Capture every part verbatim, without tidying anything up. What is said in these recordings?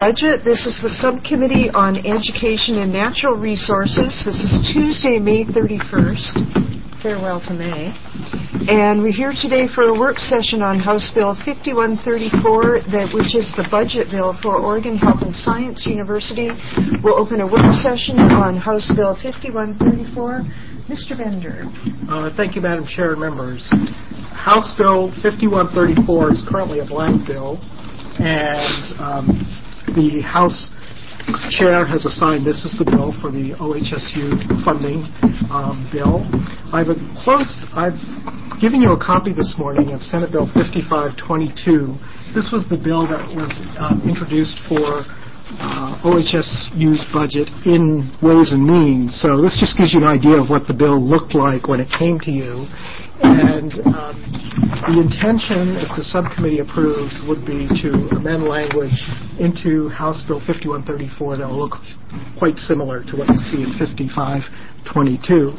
Budget. This is the Subcommittee on Education and Natural Resources. This is Tuesday, May thirty-first. Farewell to May. And we're here today for a work session on House Bill fifty-one thirty-four, that, which is the budget bill for Oregon Health and Science University. We'll open a work session on House Bill fifty-one thirty-four. Mister Bender. Uh, thank you, Madam Chair and members. House Bill fifty-one thirty-four is currently a blank bill, and um, the House Chair has assigned this is the bill for the O H S U funding um, bill. I've closed, I've given you a copy this morning of Senate Bill fifty-five twenty-two. This was the bill that was uh, introduced for uh, O H S U's budget in Ways and Means. So this just gives you an idea of what the bill looked like when it came to you. And um, the intention, if the subcommittee approves, would be to amend language into House Bill fifty-one thirty-four that will look quite similar to what you see in fifty-five twenty-two.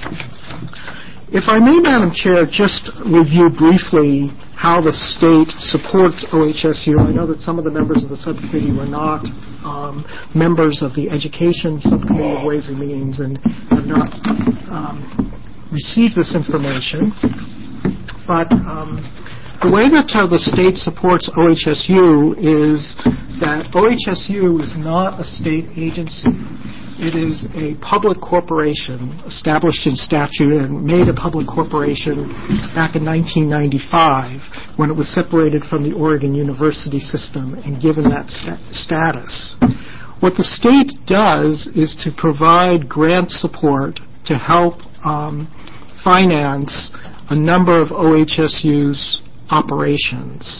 If I may, Madam Chair, just review briefly how the state supports O H S U. I know that some of the members of the subcommittee were not um, members of the Education Subcommittee of Ways and Means and have not um, received this information. But um, the way that uh, the state supports O H S U is that O H S U is not a state agency. It is a public corporation established in statute and made a public corporation back in nineteen ninety-five when it was separated from the Oregon University system and given that st- status. What the state does is to provide grant support to help um, finance a number of O H S U's operations.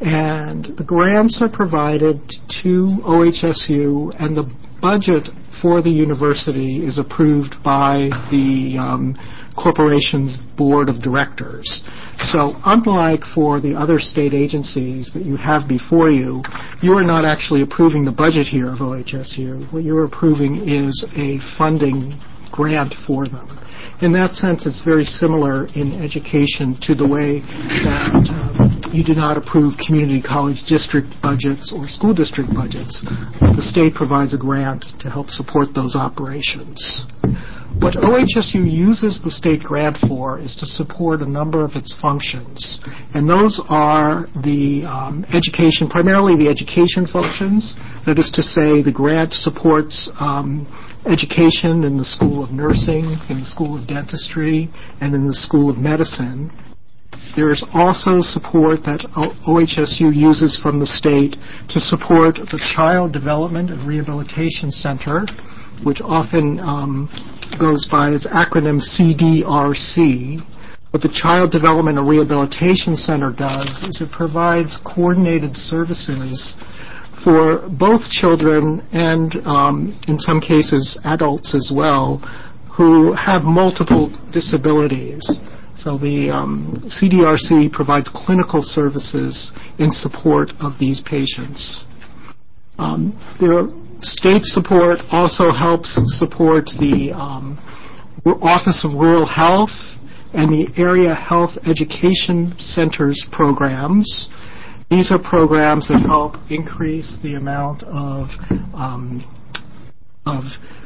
And the grants are provided to O H S U, and the budget for the university is approved by the um, corporation's board of directors. So unlike for the other state agencies that you have before you, you are not actually approving the budget here of O H S U. What you're approving is a funding grant for them. In that sense, it's very similar in education to the way that um, you do not approve community college district budgets or school district budgets. The state provides a grant to help support those operations. What O H S U uses the state grant for is to support a number of its functions. And those are the um, education, primarily the education functions. That is to say, the grant supports um, education in the School of Nursing, in the School of Dentistry, and in the School of Medicine. There is also support that O H S U uses from the state to support the Child Development and Rehabilitation Center, which often um, goes by its acronym C D R C. What the Child Development and Rehabilitation Center does is it provides coordinated services for both children and, um, in some cases, adults as well, who have multiple disabilities. So the um, C D R C provides clinical services in support of these patients. Um, there are State support also helps support the um, Office of Rural Health and the Area Health Education Centers programs. These are programs that help increase the amount of um, of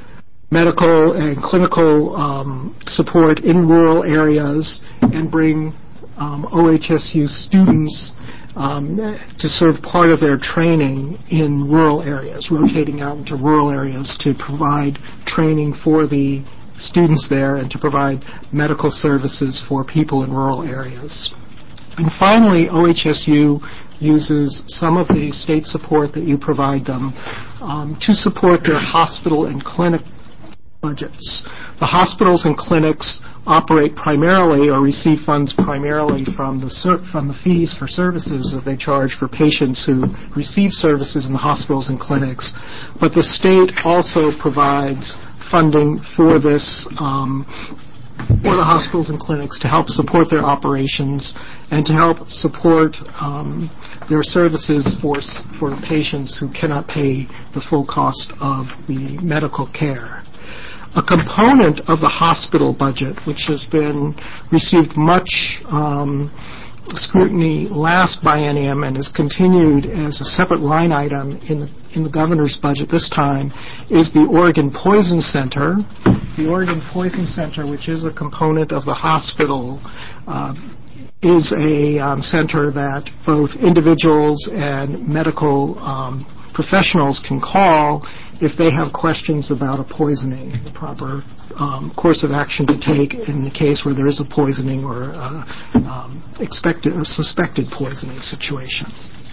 medical and clinical um, support in rural areas and bring um, O H S U students Um, to serve part of their training in rural areas, rotating out into rural areas to provide training for the students there and to provide medical services for people in rural areas. And finally, O H S U uses some of the state support that you provide them um, to support their hospital and clinic budgets. The hospitals and clinics operate primarily or receive funds primarily from the ser- from the fees for services that they charge for patients who receive services in the hospitals and clinics. But the state also provides funding for this um, for the hospitals and clinics to help support their operations and to help support um, their services for for patients who cannot pay the full cost of the medical care. A component of the hospital budget, which has been received much um, scrutiny last biennium and is continued as a separate line item in the, in the governor's budget this time is the Oregon Poison Center. The Oregon Poison Center, which is a component of the hospital, uh, is a um, center that both individuals and medical um, professionals can call if they have questions about a poisoning, the proper um, course of action to take in the case where there is a poisoning or a um, expected or suspected poisoning situation.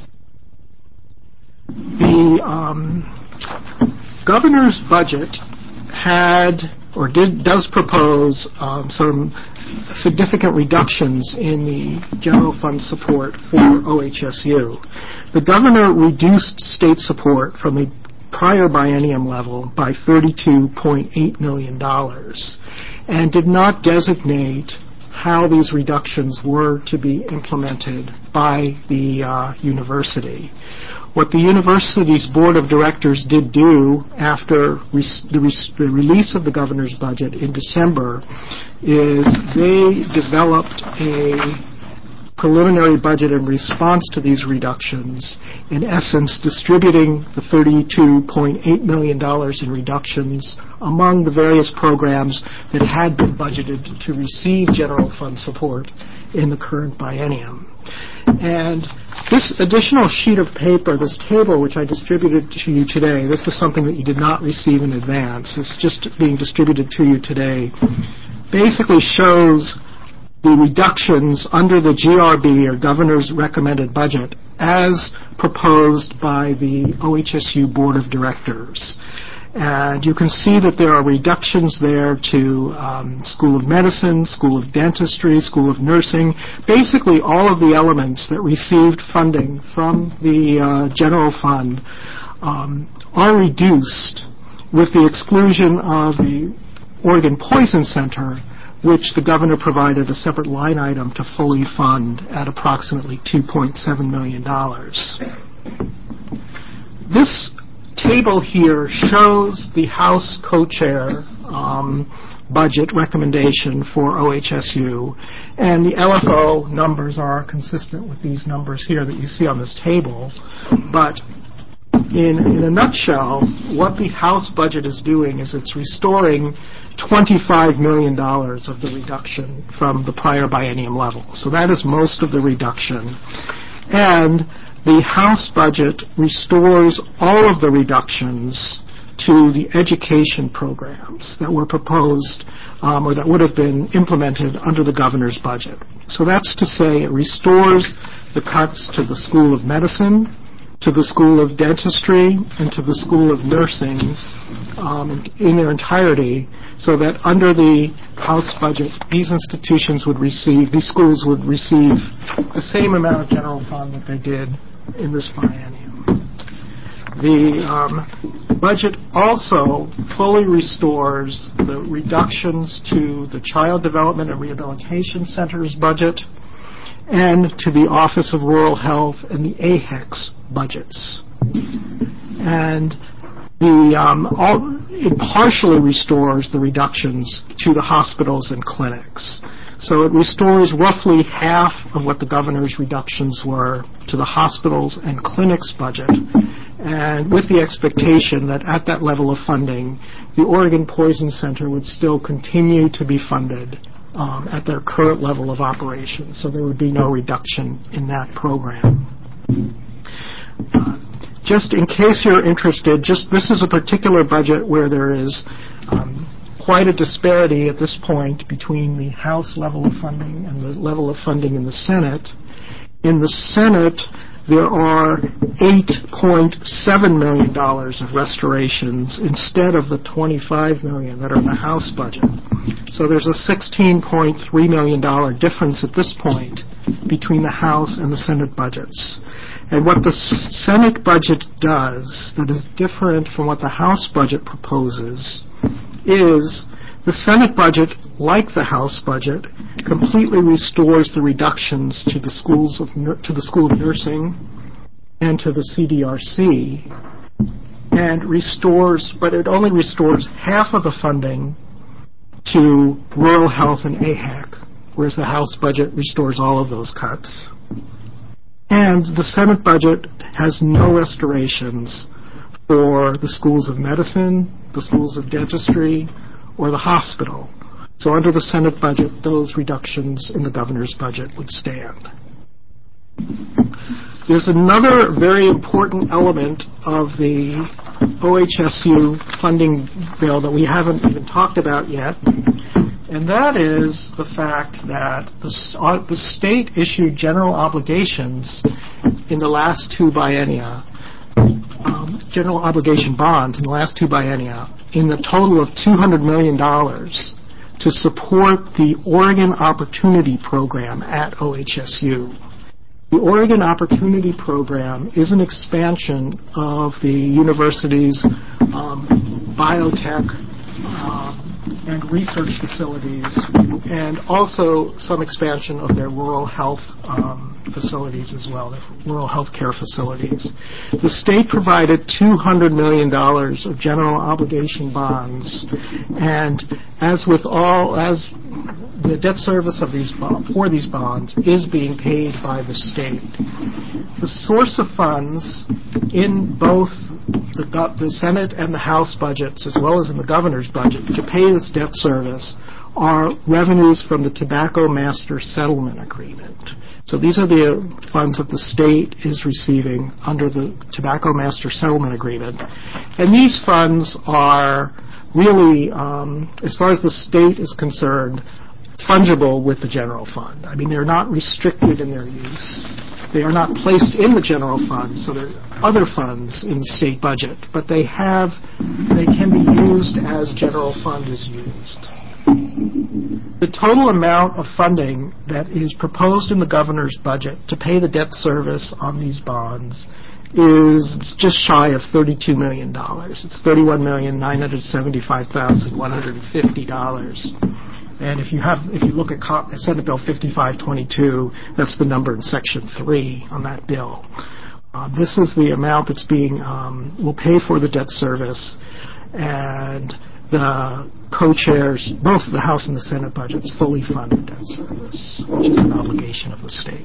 The um, governor's budget had or did does propose um, some significant reductions in the general fund support for O H S U. The governor reduced state support from the prior biennium level by thirty-two point eight million dollars and did not designate how these reductions were to be implemented by the uh, university. What the university's board of directors did do after res- the, res- the release of the governor's budget in December is they developed a preliminary budget in response to these reductions, in essence distributing the thirty-two point eight million dollars in reductions among the various programs that had been budgeted to receive general fund support in the current biennium. And this additional sheet of paper, this table which I distributed to you today, this is something that you did not receive in advance. It's just being distributed to you today, basically shows the reductions under the G R B, or Governor's Recommended Budget, as proposed by the O H S U Board of Directors. And you can see that there are reductions there to um, School of Medicine, School of Dentistry, School of Nursing, basically all of the elements that received funding from the uh, general fund um, are reduced, with the exclusion of the Oregon Poison Center, which the governor provided a separate line item to fully fund at approximately two point seven million dollars. This table here shows the House co-chair um, budget recommendation for O H S U, and the L F O numbers are consistent with these numbers here that you see on this table. But in, in a nutshell, what the House budget is doing is it's restoring twenty-five million dollars of the reduction from the prior biennium level. So that is most of the reduction. And the House budget restores all of the reductions to the education programs that were proposed um, or that would have been implemented under the governor's budget. So that's to say it restores the cuts to the School of Medicine, to the School of Dentistry, and to the School of Nursing um, in, in their entirety, so that under the House budget, these institutions would receive, these schools would receive the same amount of general fund that they did in this biennium. The um, budget also fully restores the reductions to the Child Development and Rehabilitation Center's budget and to the Office of Rural Health and the A H E C's budgets. And the um, all, it partially restores the reductions to the hospitals and clinics. So it restores roughly half of what the governor's reductions were to the hospitals and clinics budget, and with the expectation that at that level of funding, the Oregon Poison Center would still continue to be funded um, at their current level of operation, so there would be no reduction in that program. Uh, just in case you're interested, just this is a particular budget where there is um, quite a disparity at this point between the House level of funding and the level of funding in the Senate. In the Senate, there are eight point seven million dollars of restorations instead of the twenty-five million dollars that are in the House budget. So there's a sixteen point three million dollars difference at this point between the House and the Senate budgets. And what the Senate budget does that is different from what the House budget proposes is the Senate budget, like the House budget, completely restores the reductions to the schools of to the School of Nursing and to the C D R C, and restores, but it only restores half of the funding to rural health and A H E C, whereas the House budget restores all of those cuts. And the Senate budget has no restorations for the schools of medicine, the schools of dentistry, or the hospital. So under the Senate budget, those reductions in the governor's budget would stand. There's another very important element of the O H S U funding bill that we haven't even talked about yet, and that is the fact that the, uh, the state issued general obligations in the last two biennia, um, general obligation bonds in the last two biennia, in the total of two hundred million dollars to support the Oregon Opportunity Program at O H S U. The Oregon Opportunity Program is an expansion of the university's um, biotech uh, and research facilities, and also some expansion of their rural health um, facilities as well, their rural health care facilities. The state provided two hundred million dollars of general obligation bonds, and as with all, as the debt service of these for these bonds is being paid by the state. The source of funds in both the, the Senate and the House budgets, as well as in the governor's budget, to pay this debt service are revenues from the Tobacco Master Settlement Agreement. So these are the funds that the state is receiving under the Tobacco Master Settlement Agreement. And these funds are really, um, as far as the state is concerned, fungible with the general fund. I mean, they're not restricted in their use. They are not placed in the general fund, so there are other funds in the state budget, but they have, they can be used as general fund is used. The total amount of funding that is proposed in the governor's budget to pay the debt service on these bonds is just shy of thirty-two million dollars. It's thirty-one million nine hundred seventy-five thousand one hundred fifty dollars. And if you have, if you look at Senate Bill fifty-five twenty-two, that's the number in Section three on that bill. Uh, this is the amount that's being, um, will pay for the debt service, and the co-chairs, both the House and the Senate budgets, fully fund the debt service, which is an obligation of the state.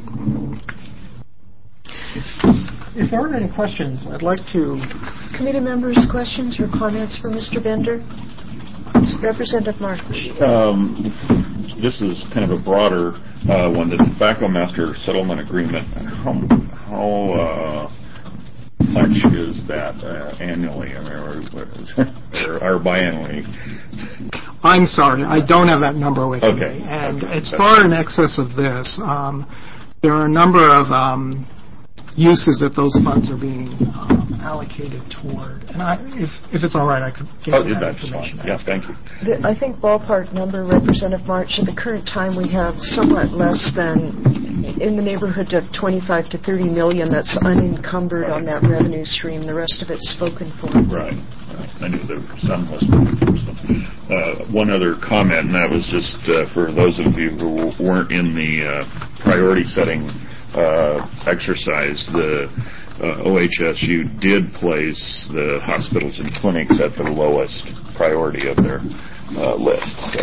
If there aren't any questions, I'd like to... Committee members, questions or comments for Mister Bender? Representative March. Um, this is kind of a broader uh, one, the Tobacco Master Settlement Agreement. How, how uh, much is that uh, annually, I mean, or, or, or biannually? I'm sorry, I don't have that number with okay. me. And okay. it's far in excess of this. Um, there are a number of um, uses that those funds are being um, allocated toward. And I, if, if it's all right, I could get oh, that that's information. Fine. Yeah, thank you. The, I think ballpark number, Representative March, at the current time we have somewhat less than, in the neighborhood of twenty-five to thirty million that's unencumbered right. on that revenue stream. The rest of it's spoken for. Right. I knew there was some was spoken for. So. Uh, one other comment, and that was just uh, for those of you who weren't in the uh, priority setting Uh, exercise, the uh, O H S U did place the hospitals and clinics at the lowest priority of their uh, list. So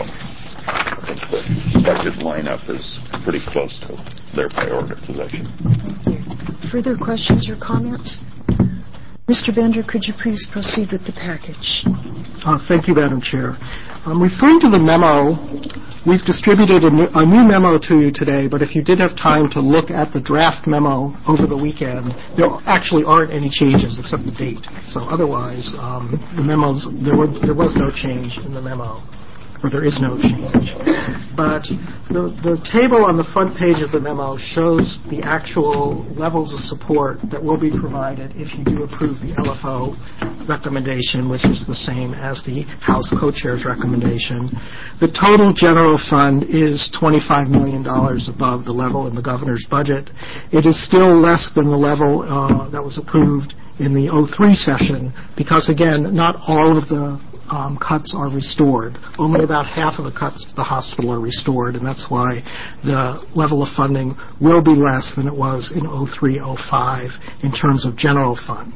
I think the budget lineup is pretty close to their prioritization. Further questions or comments? Mister Bender, could you please proceed with the package? Uh, thank you, Madam Chair. Um, referring to the memo, we've distributed a new, a new memo to you today, but if you did have time to look at the draft memo over the weekend, there actually aren't any changes except the date. So otherwise, um, the memos, there, were, there was no change in the memo, or there is no change. But the, the table on the front page of the memo shows the actual levels of support that will be provided if you do approve the L F O recommendation, which is the same as the House co-chair's recommendation. The total general fund is twenty-five million dollars above the level in the governor's budget. It is still less than the level uh, that was approved in the oh three session because, again, not all of the Um, cuts are restored. Only about half of the cuts to the hospital are restored, and that's why the level of funding will be less than it was in oh three oh five in terms of general fund.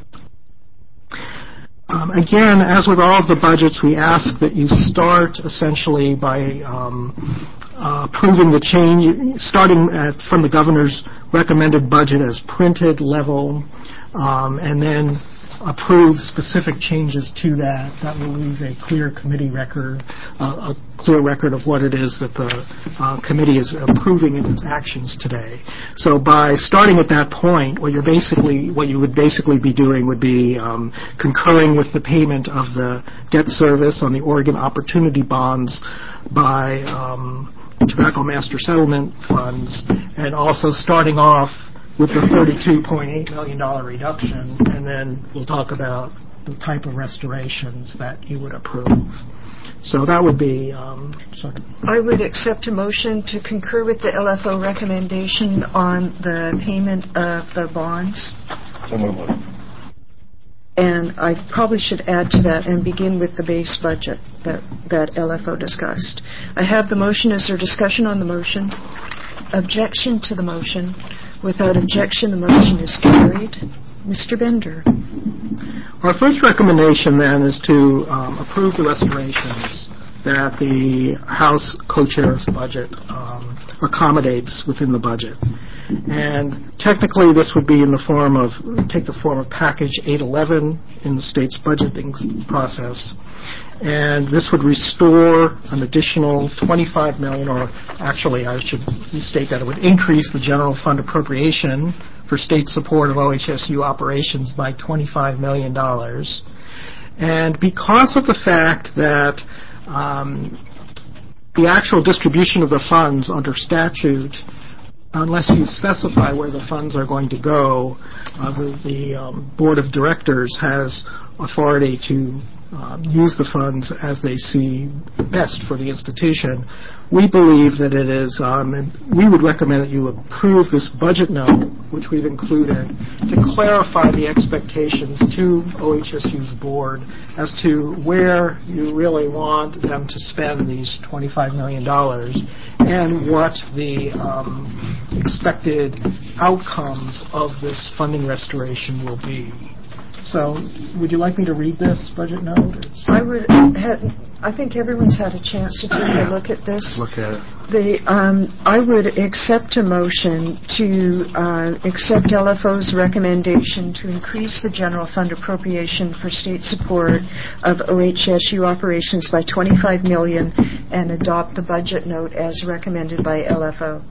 Um, again, as with all of the budgets, we ask that you start essentially by um, uh, approving the change, starting at, from the governor's recommended budget as printed level, um, and then approve specific changes to that. That will leave a clear committee record, uh, a clear record of what it is that the uh, committee is approving in its actions today. So by starting at that point, what you're basically, what you would basically be doing would be um, concurring with the payment of the debt service on the Oregon Opportunity Bonds by um, Tobacco Master Settlement Funds, and also starting off with the thirty-two point eight million dollars reduction, and then we'll talk about the type of restorations that you would approve. So that would be... Um, sorry. I would accept a motion to concur with the L F O recommendation on the payment of the bonds. So moved. And I probably should add to that and begin with the base budget that, that L F O discussed. I have the motion. Is there discussion on the motion? Objection to the motion? Without objection, the motion is carried. Mister Bender. Our first recommendation, then, is to um, approve the restorations that the House co-chair's budget um, accommodates within the budget. And technically, this would be in the form of, take the form of Package eight eleven in the state's budgeting process. And this would restore an additional twenty-five million dollars, or actually, I should state that it would increase the general fund appropriation for state support of O H S U operations by twenty-five million dollars. And because of the fact that um, the actual distribution of the funds under statute, unless you specify where the funds are going to go, uh, the, the um, Board of Directors has authority to um, use the funds as they see best for the institution. We believe that it is, um, and we would recommend that you approve this budget note, which we've included, to clarify the expectations to O H S U's board as to where you really want them to spend these twenty-five million dollars and what the um, expected outcomes of this funding restoration will be. So, would you like me to read this budget note? I would. Ha- I think everyone's had a chance to take a look at this. Look at it. The um, I would accept a motion to uh, accept L F O's recommendation to increase the general fund appropriation for state support of O H S U operations by twenty-five million dollars and adopt the budget note as recommended by L F O.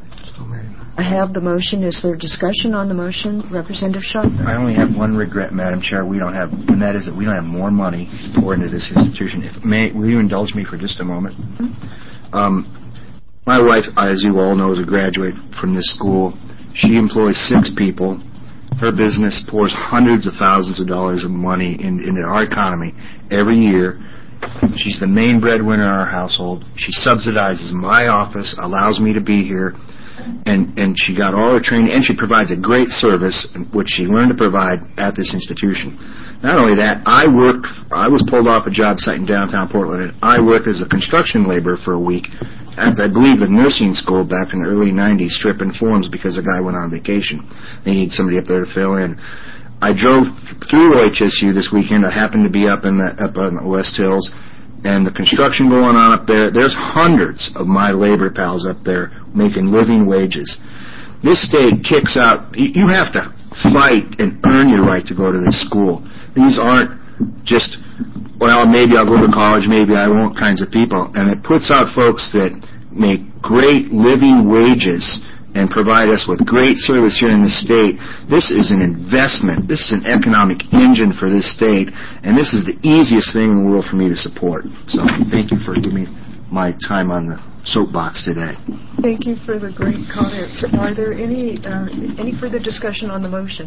I have the motion. Is there discussion on the motion? Representative Shaw? I only have one regret, Madam Chair. We don't have, and that is that we don't have more money poured into this institution. If may, will you indulge me for just a moment? Mm-hmm. Um, my wife, as you all know, is a graduate from this school. She employs six people. Her business pours hundreds of thousands of dollars of money in, into our economy every year. She's the main breadwinner in our household. She subsidizes my office, allows me to be here. And, and she got all her training, and she provides a great service, which she learned to provide at this institution. Not only that, I worked, I was pulled off a job site in downtown Portland, and I worked as a construction laborer for a week at, I believe, the nursing school back in the early nineties, stripping forms because a guy went on vacation. They need somebody up there to fill in. I drove through O H S U this weekend. I happened to be up in the, up on the West Hills, and the construction going on up there, there's hundreds of my labor pals up there making living wages. This state kicks out, you have to fight and earn your right to go to this school. These aren't just, well, maybe I'll go to college, maybe I won't kinds of people. And it puts out folks that make great living wages and provide us with great service here in the state. This is an investment. This is an economic engine for this state, and this is the easiest thing in the world for me to support. So thank you for giving me my time on the soapbox today. Thank you for the great comments. Are there any uh, any further discussion on the motion?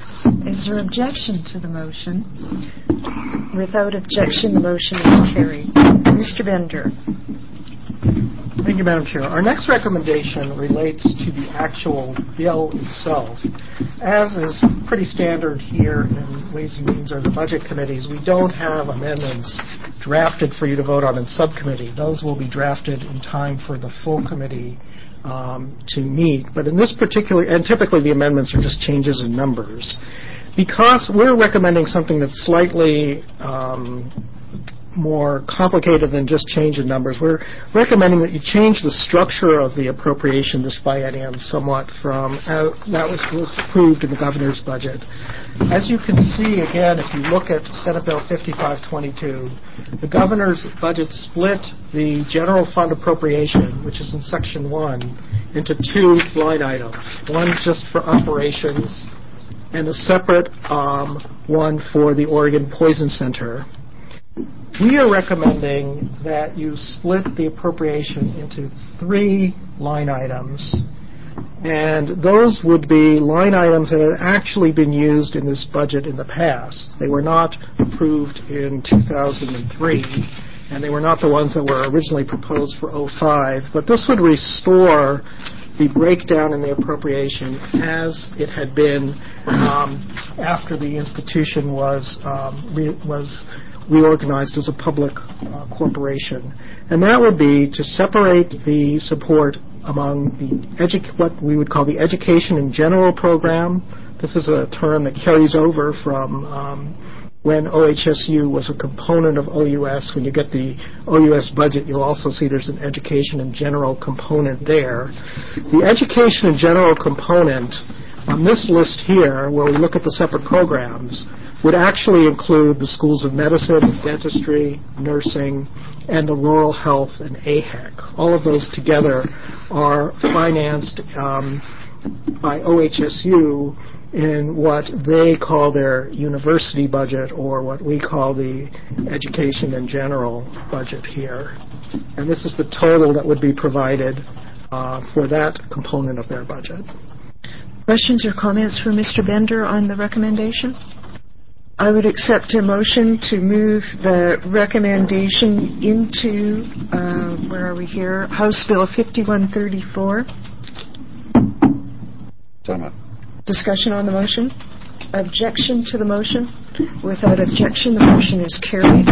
Is there objection to the motion? Without objection, the motion is carried. Mister Bender. Thank you, Madam Chair. Our next recommendation relates to the actual bill itself. As is pretty standard here in Ways and Means or the Budget Committees, we don't have amendments drafted for you to vote on in subcommittee. Those will be drafted in time for the full committee um, to meet. But in this particular, and typically the amendments are just changes in numbers. Because we're recommending something that's slightly um, more complicated than just change in numbers. We're recommending that you change the structure of the appropriation this biennium somewhat from uh, that was, was approved in the governor's budget. As you can see, again, if you look at Senate Bill fifty-five twenty-two, the governor's budget split the general fund appropriation, which is in section one, into two line items. One just for operations and a separate um, one for the Oregon Poison Center. We are recommending that you split the appropriation into three line items, and those would be line items that had actually been used in this budget in the past. They were not approved in two thousand three, and they were not the ones that were originally proposed for oh five, but this would restore the breakdown in the appropriation as it had been um, after the institution was um, re- was reorganized as a public uh, corporation. And that would be to separate the support among the edu- what we would call the education in general program. This is a term that carries over from um, when O H S U was a component of O U S. When you get the O U S budget, you'll also see there's an education in general component there. The education in general component on this list here, where we look at the separate programs, would actually include the schools of medicine, dentistry, nursing, and the rural health and A H E C. All of those together are financed um, by O H S U in what they call their university budget, or what we call the education in general budget here. And this is the total that would be provided uh, for that component of their budget. Questions or comments for Mister Bender on the recommendation? I would accept a motion to move the recommendation into, uh, where are we here, House Bill fifty-one thirty-four. Time. Discussion on the motion? Objection to the motion? Without objection, the motion is carried.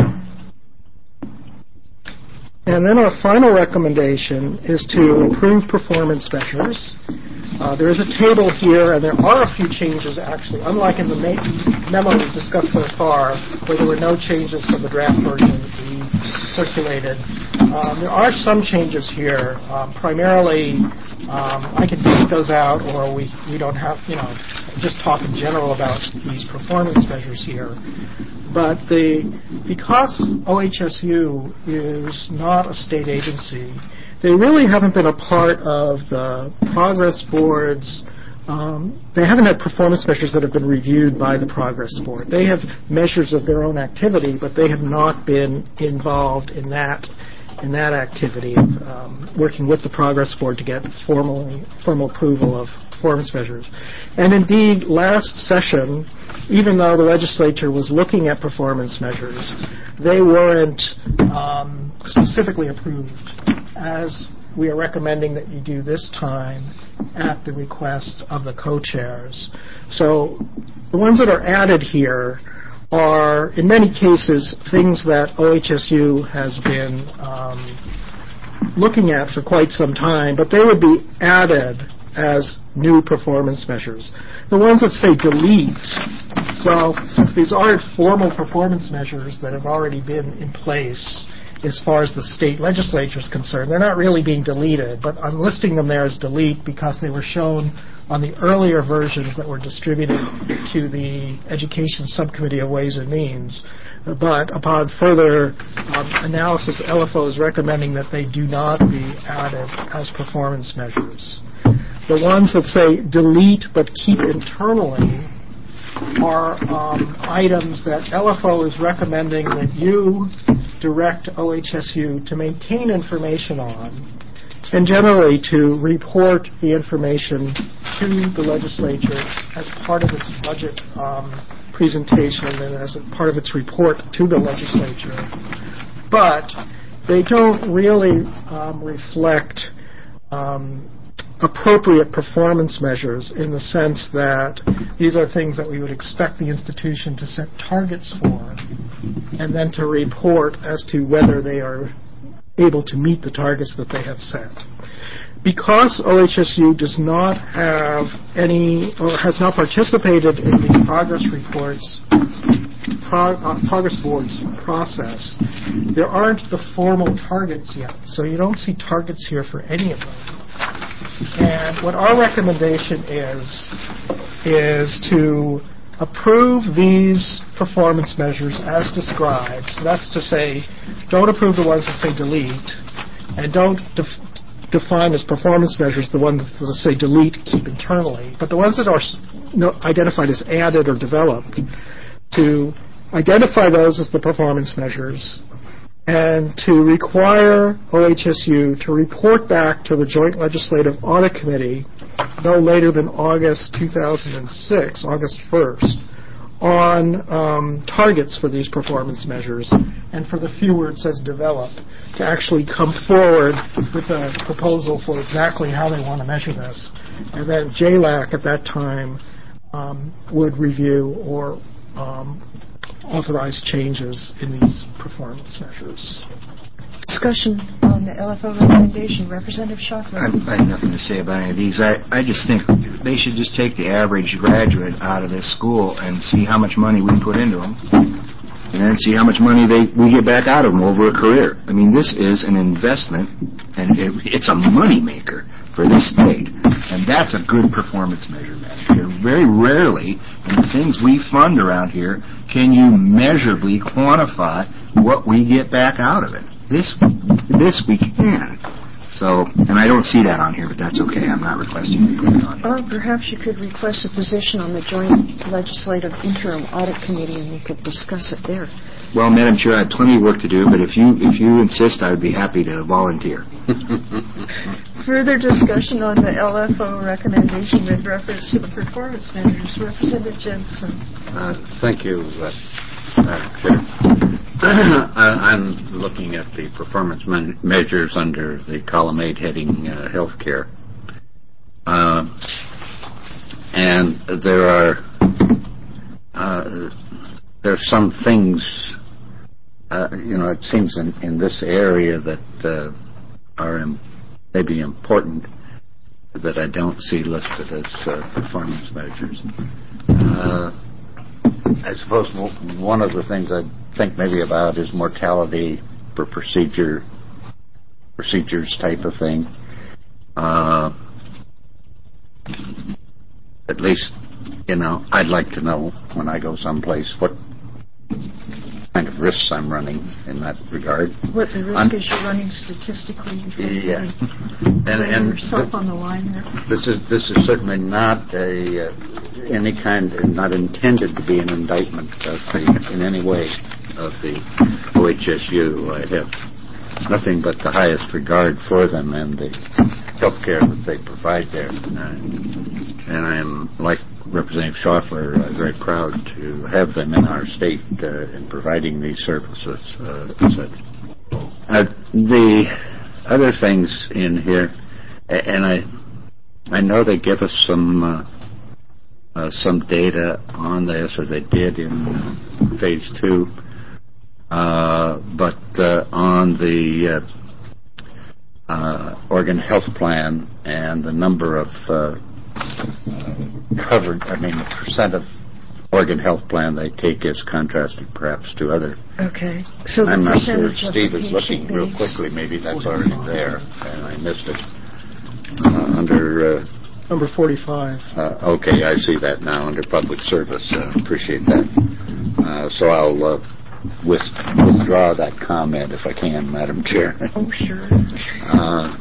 And then our final recommendation is to approve performance measures. Uh, there is a table here, and there are a few changes, actually, unlike in the ma- memo we've discussed so far, where there were no changes from the draft version we circulated. Um, there are some changes here, um, primarily. Um, I can take those out, or we, we don't have, you know, just talk in general about these performance measures here. But the because O H S U is not a state agency, they really haven't been a part of the Progress Board's, um, they haven't had performance measures that have been reviewed by the Progress Board. They have measures of their own activity, but they have not been involved in that in that activity of um, working with the Progress Board to get formal, formal approval of performance measures. And indeed, last session, even though the legislature was looking at performance measures, they weren't um, specifically approved, as we are recommending that you do this time at the request of the co-chairs. So the ones that are added here are, in many cases, things that O H S U has been um, looking at for quite some time, but they would be added as new performance measures. The ones that say delete, well, since these aren't formal performance measures that have already been in place as far as the state legislature is concerned, they're not really being deleted, but I'm listing them there as delete because they were shown on the earlier versions that were distributed to the Education Subcommittee of Ways and Means. But upon further um, analysis, L F O is recommending that they do not be added as performance measures. The ones that say delete but keep internally are um, items that L F O is recommending that you direct O H S U to maintain information on, and generally to report the information to the legislature as part of its budget um, presentation and as a part of its report to the legislature. But they don't really um, reflect um, appropriate performance measures in the sense that these are things that we would expect the institution to set targets for and then to report as to whether they are able to meet the targets that they have set. Because O H S U does not have any, or has not participated in the progress reports prog- uh, progress board's process, there aren't the formal targets yet. So you don't see targets here for any of them. And what our recommendation is, is to approve these performance measures as described. So that's to say, don't approve the ones that say delete, and don't def- define as performance measures the ones that say delete, keep internally. But the ones that are no, identified as added or developed, to identify those as the performance measures, and to require O H S U to report back to the Joint Legislative Audit Committee no later than August two thousand six, August first, on um, targets for these performance measures, and for the few where it says develop, to actually come forward with a proposal for exactly how they want to measure this. And then J LAC at that time um, would review or um, authorize changes in these performance measures. Discussion on the L F O recommendation. Representative Schaffler. I have nothing to say about any of these. I, I just think they should just take the average graduate out of this school and see how much money we put into them, and then see how much money they we get back out of them over a career. I mean, this is an investment, and it, it's a money maker for this state, and that's a good performance measure, man. Very rarely in the things we fund around here can you measurably quantify what we get back out of it. This, this we can. So, and I don't see that on here, but that's okay. I'm not requesting you put it on here. Or perhaps you could request a position on the Joint Legislative Interim Audit Committee, and we could discuss it there. Well, Madam Chair, I have plenty of work to do, but if you if you insist, I would be happy to volunteer. Further discussion on the L F O recommendation with reference to the performance measures. Representative Jensen. Uh, thank you, uh, Madam Chair. I'm looking at the performance man- measures under the column eight heading uh, healthcare. Uh, and there are uh, there are some things, uh, you know, it seems in, in this area that uh, are im- maybe important that I don't see listed as uh, performance measures. Uh, I suppose one of the things I think maybe about is mortality per procedure, procedures type of thing. Uh, at least, you know, I'd like to know when I go someplace what kind of risks I'm running in that regard. What the risk I'm, is you're running statistically. Yeah. And, and yourself th- on the line there. This is this is certainly not a uh, any kind, not intended to be an indictment of the, in any way of the O H S U. I have nothing but the highest regard for them and the health care that they provide there. Uh, and I am, like Representative Schaffler, uh, very proud to have them in our state uh, in providing these services. Uh, uh, the other things in here, and I I know they give us some uh, uh, some data on this, or they did in uh, phase two, uh, but uh, on the uh, uh, Oregon Health Plan and the number of uh, covered, I mean, the percent of Oregon Health Plan they take as contrasted perhaps to other. Okay. So the I'm not sure percentage of Steve the is looking patient real base. quickly. Maybe that's already there, and I missed it. Uh, under... Uh, Number forty-five. Uh, okay, I see that now under public service. Uh, appreciate that. Uh, so I'll uh, with, withdraw that comment if I can, Madam Chair. Oh, sure. Uh,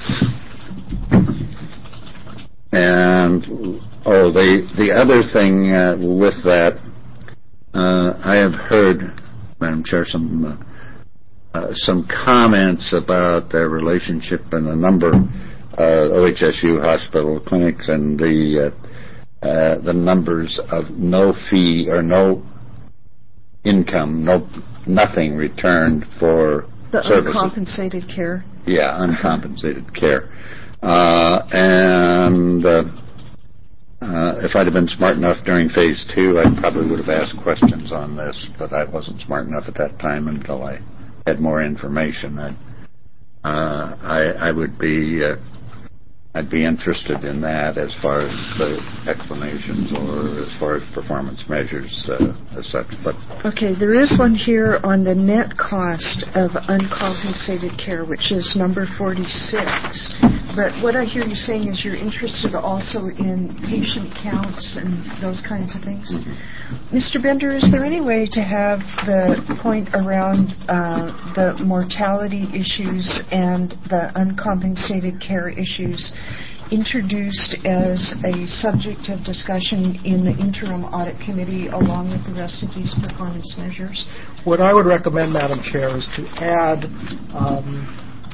and oh, the the other thing uh, with that, uh, I have heard, Madam Chair, some uh, uh, some comments about their relationship and the number. Uh, O H S U hospital clinics and the uh, uh, the numbers of no fee or no income, no nothing returned for the services. Uncompensated care. Yeah, uncompensated care. Uh, and uh, uh, if I'd have been smart enough during phase two, I probably would have asked questions on this, but I wasn't smart enough at that time until I had more information. I, uh, I, I would be. Uh, I'd be interested in that as far as the explanations or as far as performance measures uh, as such. But Okay, there is one here on the net cost of uncompensated care, which is number forty-six. But what I hear you saying is you're interested also in patient counts and those kinds of things. Mm-hmm. Mister Bender, is there any way to have the point around uh, the mortality issues and the uncompensated care issues introduced as a subject of discussion in the interim audit committee along with the rest of these performance measures? What I would recommend, Madam Chair, is to add um,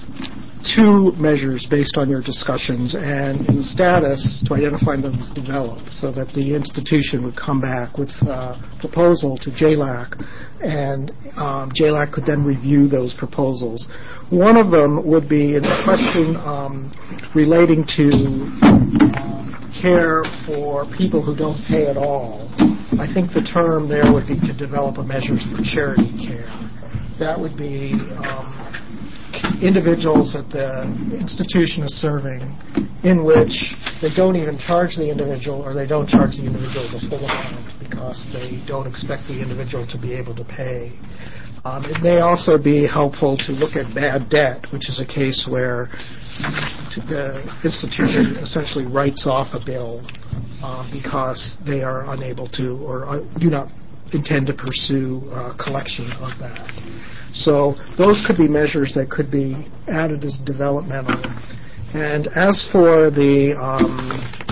two measures based on your discussions and in status to identify them as developed so that the institution would come back with a proposal to J L A C and um, J L A C could then review those proposals. One of them would be in the question um, relating to um, care for people who don't pay at all. I think the term there would be to develop a measures for charity care. That would be um, individuals that the institution is serving in which they don't even charge the individual or they don't charge the individual the full amount because they don't expect the individual to be able to pay. Um, it may also be helpful to look at bad debt, which is a case where the institution essentially writes off a bill uh, because they are unable to or uh, do not intend to pursue uh, collection of that. So those could be measures that could be added as developmental. And as for the um,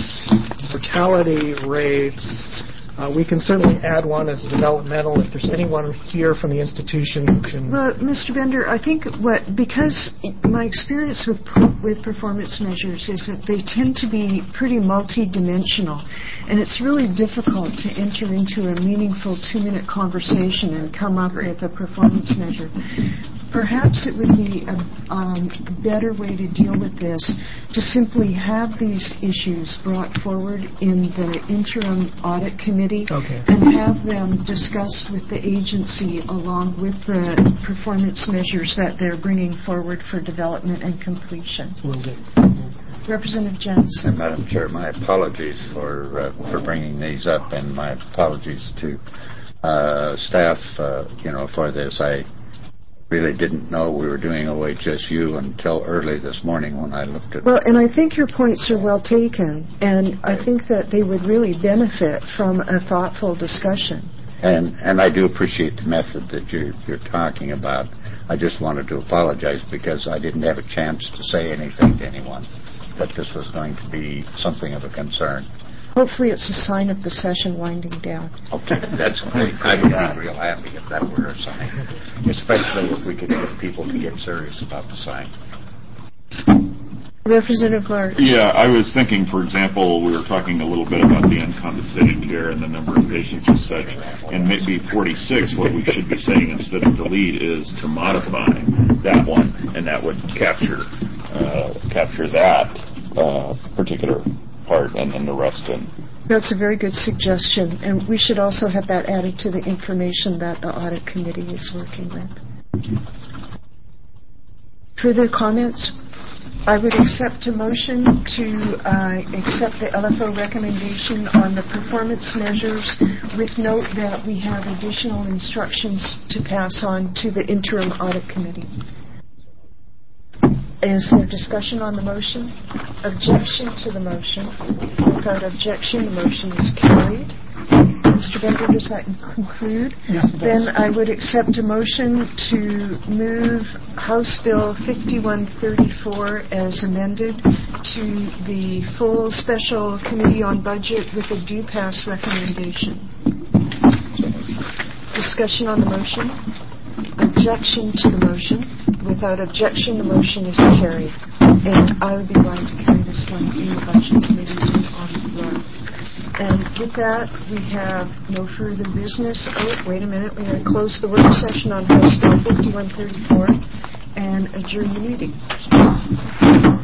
mortality rates, Uh, we can certainly add one as developmental if there's anyone here from the institution who can... Well, Mister Bender, I think what, because my experience with with performance measures is that they tend to be pretty multi-dimensional, and it's really difficult to enter into a meaningful two-minute conversation and come up with a performance measure. Perhaps it would be a um, better way to deal with this to simply have these issues brought forward in the interim audit committee okay. and have them discussed with the agency along with the performance measures that they're bringing forward for development and completion. Will do. Representative Jensen. Madam Chair, my apologies for uh, for bringing these up, and my apologies to uh, staff, uh, you know, for this. I really didn't know we were doing O H S U until early this morning when I looked at Well, and I think your points are well taken, and I think that they would really benefit from a thoughtful discussion. And and I do appreciate the method that you're, you're talking about. I just wanted to apologize because I didn't have a chance to say anything to anyone that this was going to be something of a concern. Hopefully it's a sign of the session winding down. Okay, that's great. I would be real happy if that were a sign, especially if we could get people to get serious about the sign. Representative Large. Yeah, I was thinking, for example, we were talking a little bit about the uncompensated care and the number of patients and such, and maybe forty-six, what we should be saying instead of delete is to modify that one, and that would capture uh, capture that uh, particular part and then the rest in. That's a very good suggestion, and we should also have that added to the information that the audit committee is working with. Further comments? I would accept a motion to uh, accept the L F O recommendation on the performance measures with note that we have additional instructions to pass on to the interim audit committee. Is there discussion on the motion? Objection to the motion? Without objection, the motion is carried. Mister Bender, does that conclude? Yes, it does. Then I would accept a motion to move House Bill fifty-one thirty-four as amended to the full special committee on budget with a due pass recommendation. Discussion on the motion? Objection to the motion? Without objection, the motion is carried. And I would be glad to carry this one in the budget committee on the floor. And with that, we have no further business. Oh, wait a minute. We're going to close the work session on House Bill fifty-one thirty-four and adjourn the meeting.